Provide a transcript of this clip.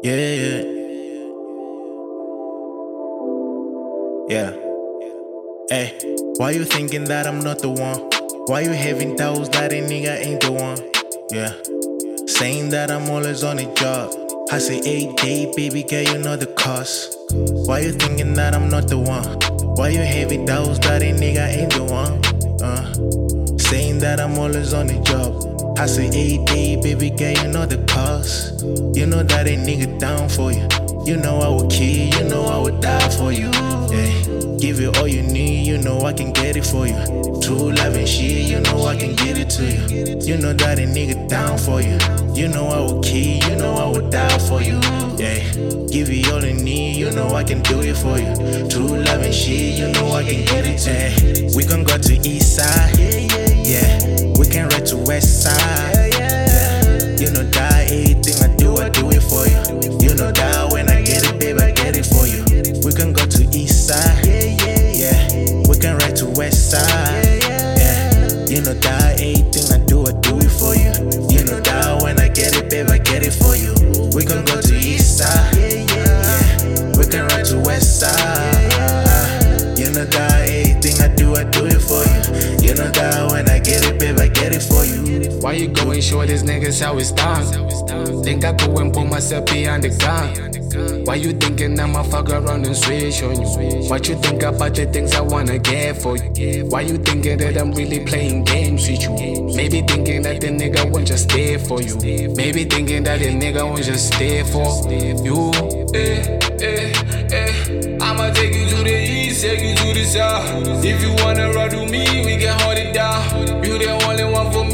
Yeah, yeah, yeah. Hey, why you thinking that I'm not the one? Why you having doubts that a nigga ain't the one? Yeah, saying that I'm always on a job. I say, hey, day, baby girl, you know the cost. Why you thinking that I'm not the one? Why you having doubts that a nigga ain't the one? Saying that I'm always on a job. I say, hey, day, baby girl, you know the cost. You know that a nigga down for you. You know I would kill you, you know I would die for you. Yeah, give you all you need, you know I can get it for you. True love and shit, you know I can get it to you. You know that a nigga down for you. You know I would kill you, you know I would die for you. Yeah, give you all you need, you know I can do it for you. True love and shit, you know I can get it to you. We can go to east side, yeah. We can ride to west side, yeah. You know that anything I do it for you. You know that when I get it, babe, I get it for you. We can go to east side, yeah. We can ride to west side, yeah. You know that anything I do it for you. You know that when I get it, babe, I get it for you. We can go to east side, yeah. We can ride to west side. You know that anything I do it for you. You know that when I get it, babe, I get it for you. Why you go and show these niggas how it's done? Think I go and put myself behind the gun? Why you thinking I'ma fuck around and switch on you? What you think about the things I wanna get for you? Why you thinking that I'm really playing games with you? Maybe thinking that the nigga won't just stay for you. Maybe thinking that the nigga won't just stay for you. I'ma take you to the east, take you to the south. If you wanna ride with me, we can hold it down. You the only one for me.